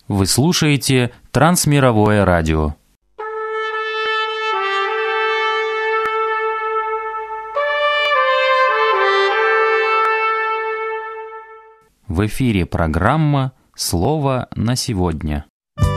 Вы слушаете Трансмировое радио. В эфире программа «Слово на сегодня».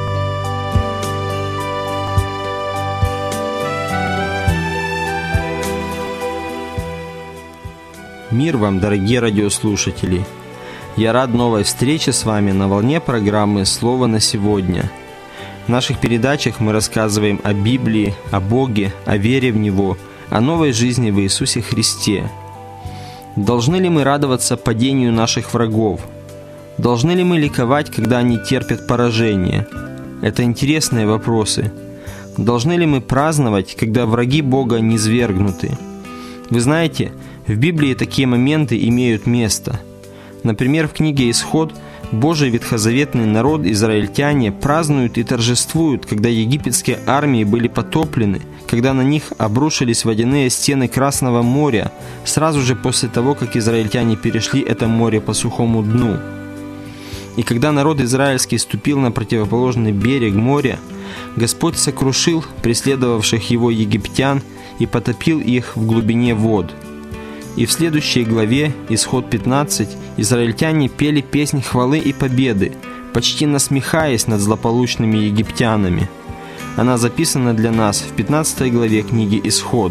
Мир вам, дорогие радиослушатели! Я рад новой встрече с вами на волне программы «Слово на сегодня». В наших передачах мы рассказываем о Библии, о Боге, о вере в Него, о новой жизни в Иисусе Христе. Должны ли мы радоваться падению наших врагов? Должны ли мы ликовать, когда они терпят поражение? Это интересные вопросы. Должны ли мы праздновать, когда враги Бога низвергнуты? Вы знаете, в Библии такие моменты имеют место. Например, в книге «Исход» Божий ветхозаветный народ, израильтяне, празднуют и торжествуют, когда египетские армии были потоплены, когда на них обрушились водяные стены Красного моря, сразу же после того, как израильтяне перешли это море по сухому дну. И когда народ израильский ступил на противоположный берег моря, Господь сокрушил преследовавших его египтян и потопил их в глубине вод. И в следующей главе, Исход 15, израильтяне пели песнь хвалы и победы, почти насмехаясь над злополучными египтянами. Она записана для нас в 15 главе книги Исход.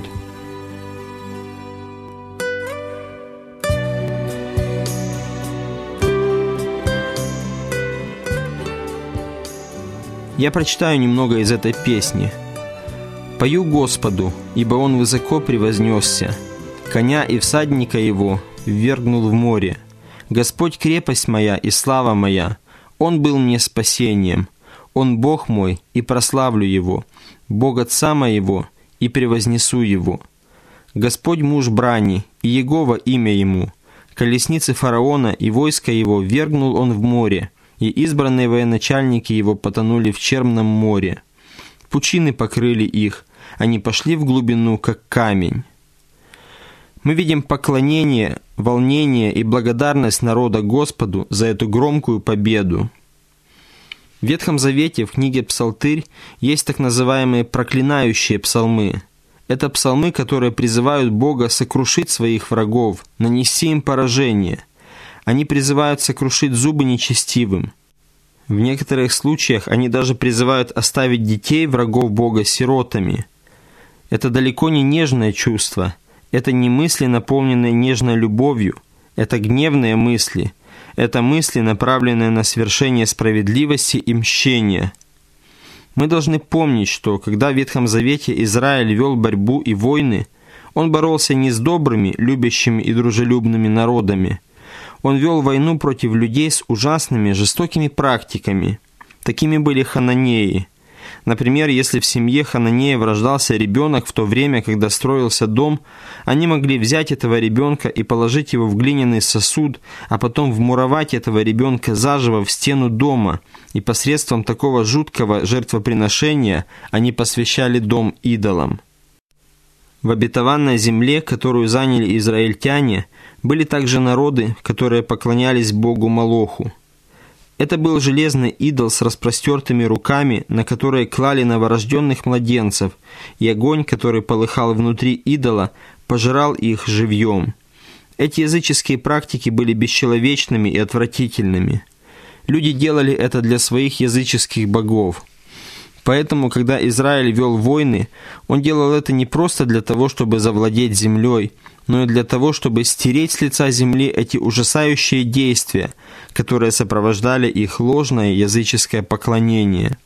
Я прочитаю немного из этой песни. «Пою Господу, ибо Он высоко превознесся. Коня и всадника его ввергнул в море. Господь крепость моя и слава моя, Он был мне спасением. Он Бог мой, и прославлю Его, Бог Отца моего, и превознесу Его. Господь муж брани, и Егова имя Ему. Колесницы фараона и войско его ввергнул Он в море, и избранные военачальники его потонули в черном море. Пучины покрыли их, они пошли в глубину, как камень». Мы видим поклонение, волнение и благодарность народа Господу за эту громкую победу. В Ветхом Завете, в книге Псалтырь, есть так называемые проклинающие псалмы. Это псалмы, которые призывают Бога сокрушить своих врагов, нанести им поражение. Они призывают сокрушить зубы нечестивым. В некоторых случаях они даже призывают оставить детей врагов Бога сиротами. Это далеко не нежное чувство. Это не мысли, наполненные нежной любовью. Это гневные мысли. Это мысли, направленные на свершение справедливости и мщения. Мы должны помнить, что когда в Ветхом Завете Израиль вел борьбу и войны, он боролся не с добрыми, любящими и дружелюбными народами. Он вел войну против людей с ужасными, жестокими практиками. Такими были хананеи. Например, если в семье хананеев рождался ребенок в то время, когда строился дом, они могли взять этого ребенка и положить его в глиняный сосуд, а потом вмуровать этого ребенка заживо в стену дома, и посредством такого жуткого жертвоприношения они посвящали дом идолам. В обетованной земле, которую заняли израильтяне, были также народы, которые поклонялись богу Молоху. Это был железный идол с распростертыми руками, на которые клали новорожденных младенцев, и огонь, который полыхал внутри идола, пожирал их живьем. Эти языческие практики были бесчеловечными и отвратительными. Люди делали это для своих языческих богов. Поэтому, когда Израиль вел войны, он делал это не просто для того, чтобы завладеть землей, но и для того, чтобы стереть с лица земли эти ужасающие действия, которые сопровождали их ложное языческое поклонение.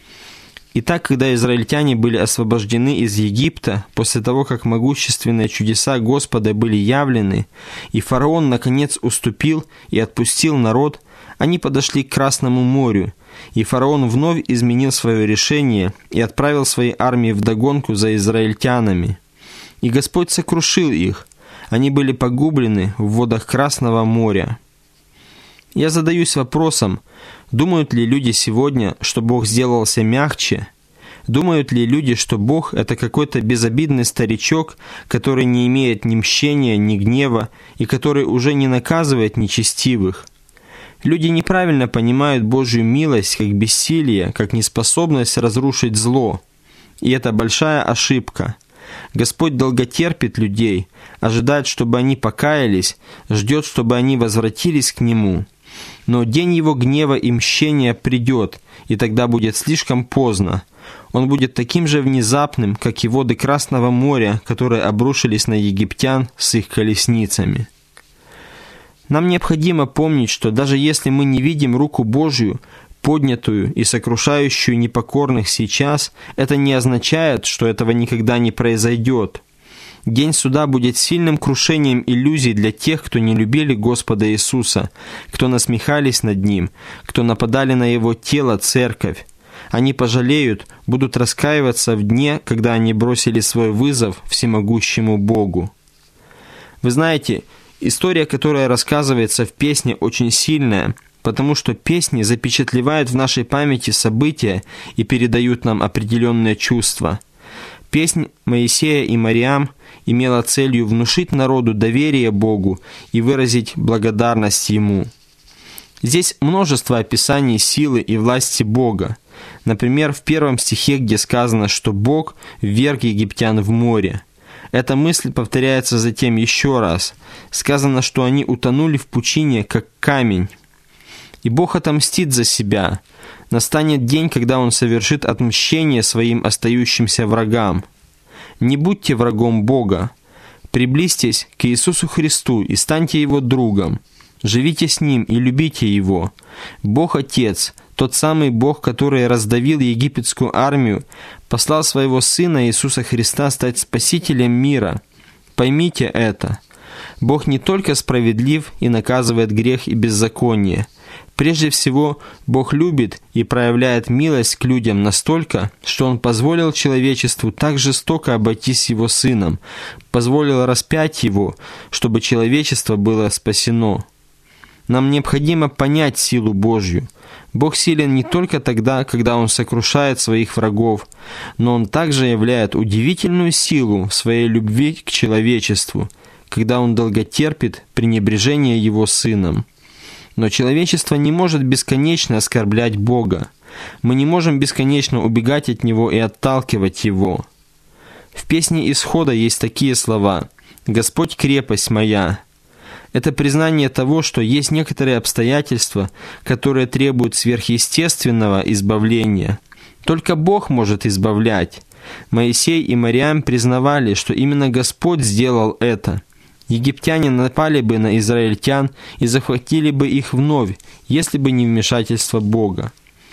Итак, когда израильтяне были освобождены из Египта, после того, как могущественные чудеса Господа были явлены, и фараон наконец уступил и отпустил народ, они подошли к Красному морю, и фараон вновь изменил свое решение и отправил свои армии вдогонку за израильтянами. И Господь сокрушил их, они были погублены в водах Красного моря. Я задаюсь вопросом, думают ли люди сегодня, что Бог сделался мягче? Думают ли люди, что Бог – это какой-то безобидный старичок, который не имеет ни мщения, ни гнева, и который уже не наказывает нечестивых? Люди неправильно понимают Божью милость как бессилие, как неспособность разрушить зло. И это большая ошибка. Господь долготерпит людей, ожидает, чтобы они покаялись, ждет, чтобы они возвратились к Нему. Но день Его гнева и мщения придет, и тогда будет слишком поздно. Он будет таким же внезапным, как и воды Красного моря, которые обрушились на египтян с их колесницами. Нам необходимо помнить, что даже если мы не видим руку Божью, поднятую и сокрушающую непокорных сейчас, это не означает, что этого никогда не произойдет. День суда будет сильным крушением иллюзий для тех, кто не любили Господа Иисуса, кто насмехались над Ним, кто нападали на Его тело, церковь. Они пожалеют, будут раскаиваться в дне, когда они бросили свой вызов всемогущему Богу. Вы знаете, история, которая рассказывается в песне, очень сильная, потому что песни запечатлевают в нашей памяти события и передают нам определенные чувства. Песнь Моисея и Мариам имела целью внушить народу доверие Богу и выразить благодарность Ему. Здесь множество описаний силы и власти Бога. Например, в 1 стихе, где сказано, что Бог вверг египтян в море. Эта мысль повторяется затем еще раз. Сказано, что они утонули в пучине, как камень. И Бог отомстит за себя. Настанет день, когда Он совершит отмщение своим остающимся врагам. Не будьте врагом Бога. Приблизьтесь к Иисусу Христу и станьте Его другом. Живите с Ним и любите Его. Бог Отец, тот самый Бог, который раздавил египетскую армию, послал Своего Сына Иисуса Христа стать Спасителем мира. Поймите это. Бог не только справедлив и наказывает грех и беззаконие. Прежде всего, Бог любит и проявляет милость к людям настолько, что Он позволил человечеству так жестоко обойтись с Его Сыном, позволил распять Его, чтобы человечество было спасено. Нам необходимо понять силу Божью. Бог силен не только тогда, когда Он сокрушает своих врагов, но Он также являет удивительную силу в своей любви к человечеству, когда Он долготерпит пренебрежение Его Сыном. Но человечество не может бесконечно оскорблять Бога. Мы не можем бесконечно убегать от Него и отталкивать Его. В песне Исхода есть такие слова: «Господь крепость моя». Это признание того, что есть некоторые обстоятельства, которые требуют сверхъестественного избавления. Только Бог может избавлять. Моисей и Мариам признавали, что именно Господь сделал это. Египтяне напали бы на израильтян и захватили бы их вновь, если бы не вмешательство Бога.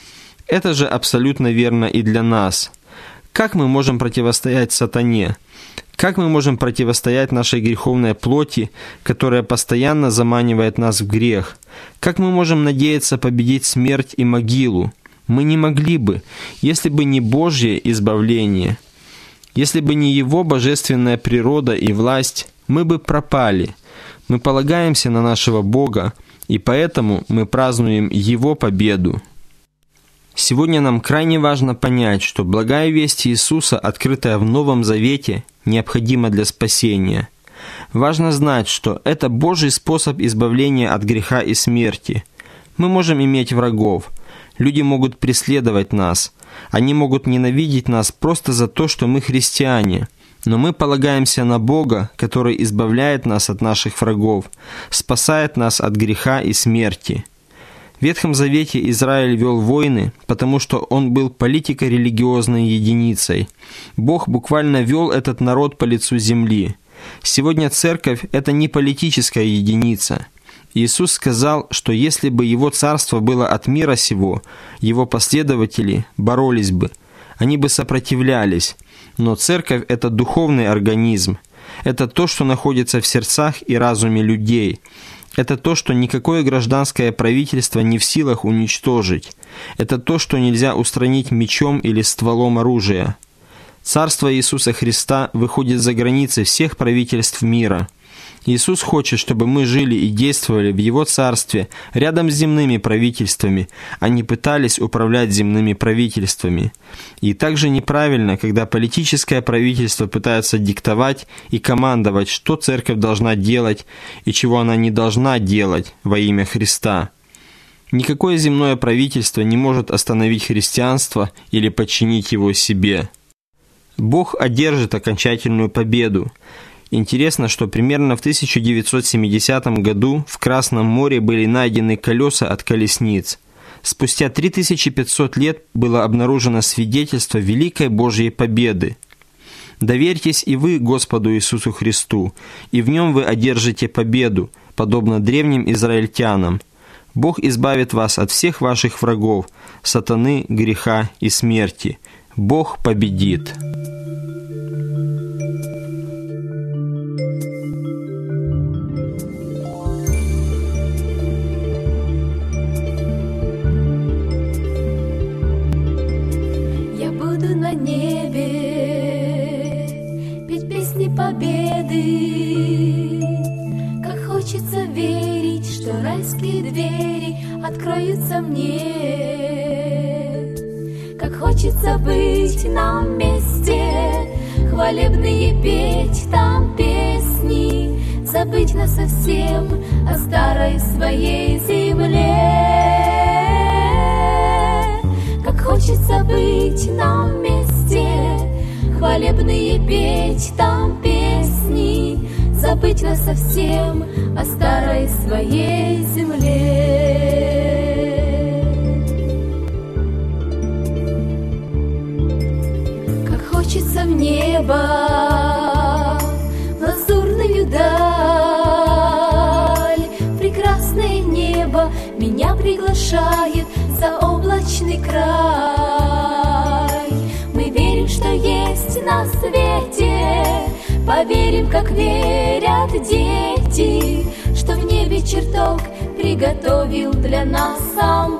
Это же абсолютно верно и для нас. Как мы можем противостоять сатане? Как мы можем противостоять нашей греховной плоти, которая постоянно заманивает нас в грех? Как мы можем надеяться победить смерть и могилу? Мы не могли бы, если бы не Божье избавление. Если бы не Его божественная природа и власть, мы бы пропали. Мы полагаемся на нашего Бога, и поэтому мы празднуем Его победу. Сегодня нам крайне важно понять, что благая весть Иисуса, открытая в Новом Завете, необходима для спасения. Важно знать, что это Божий способ избавления от греха и смерти. Мы можем иметь врагов. Люди могут преследовать нас. Они могут ненавидеть нас просто за то, что мы христиане. Но мы полагаемся на Бога, который избавляет нас от наших врагов, спасает нас от греха и смерти. В Ветхом Завете Израиль вел войны, потому что он был политико-религиозной единицей. Бог буквально вел этот народ по лицу земли. Сегодня церковь – это не политическая единица. Иисус сказал, что если бы Его царство было от мира сего, Его последователи боролись бы, они бы сопротивлялись. Но церковь – это духовный организм. Это то, что находится в сердцах и разуме людей. Это то, что никакое гражданское правительство не в силах уничтожить. Это то, что нельзя устранить мечом или стволом оружия. Царство Иисуса Христа выходит за границы всех правительств мира. Иисус хочет, чтобы мы жили и действовали в Его Царстве рядом с земными правительствами, а не пытались управлять земными правительствами. И также неправильно, когда политическое правительство пытается диктовать и командовать, что церковь должна делать и чего она не должна делать во имя Христа. Никакое земное правительство не может остановить христианство или подчинить его себе. Бог одержит окончательную победу. Интересно, что примерно в 1970 году в Красном море были найдены колеса от колесниц. Спустя 3500 лет было обнаружено свидетельство великой Божьей победы. Доверьтесь и вы Господу Иисусу Христу, и в Нем вы одержите победу, подобно древним израильтянам. Бог избавит вас от всех ваших врагов, сатаны, греха и смерти. Бог победит. Я буду на небе петь песни победы. Как хочется верить, что райские двери откроются мне. Как хочется быть нам вместе, хвалебные петь там песни, забыть насовсем о старой своей земле. Как хочется быть нам вместе, хвалебные петь там песни, забыть насовсем о старой своей земле. Как хочется в небо, в лазурную даль, прекрасное небо меня приглашает за облачный край. Мы верим, что есть на свете, поверим, как верят дети, что в небе чертог приготовил для нас сам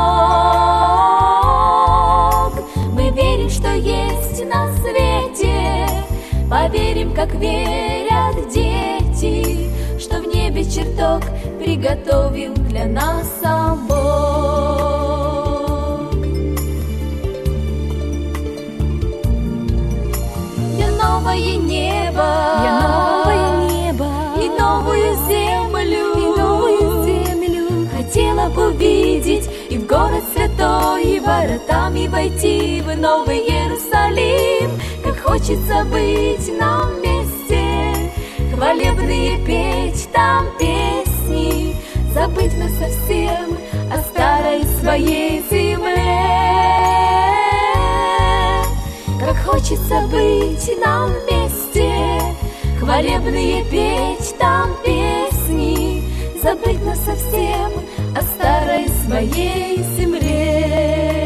Бог. Мы верим, что есть на свете, поверим, как верят дети, что в небе чертог приготовил для нас сам Бог. Новое небо, и новую землю, хотела бы увидеть и в город святой, и воротами войти в Новый Иерусалим. Как хочется быть нам вместе, хвалебные петь там песни, забыть насовсем о старой своей земле. Как хочется быть нам вместе, хвалебные петь там песни, забыть насовсем о старой своей земле.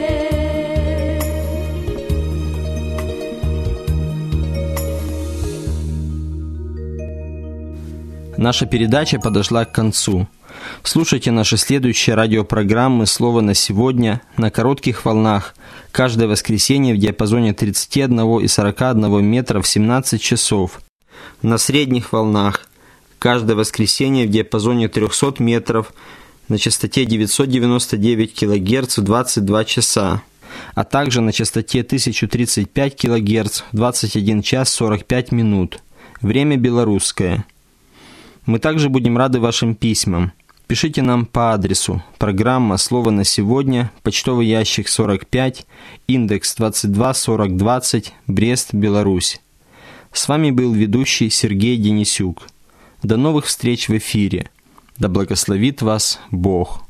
Наша передача подошла к концу. Слушайте наши следующие радиопрограммы «Слово на сегодня» на коротких волнах каждое воскресенье в диапазоне 31 и 41 метра в 17 часов. На средних волнах каждое воскресенье в диапазоне 300 метров на частоте 999 кГц в 22 часа, а также на частоте 1035 кГц в 21 час 45 минут. Время белорусское. Мы также будем рады вашим письмам. Пишите нам по адресу: программа «Слово на сегодня», почтовый ящик 45, индекс 224020, Брест, Беларусь. С вами был ведущий Сергей Денисюк. До новых встреч в эфире. Да благословит вас Бог.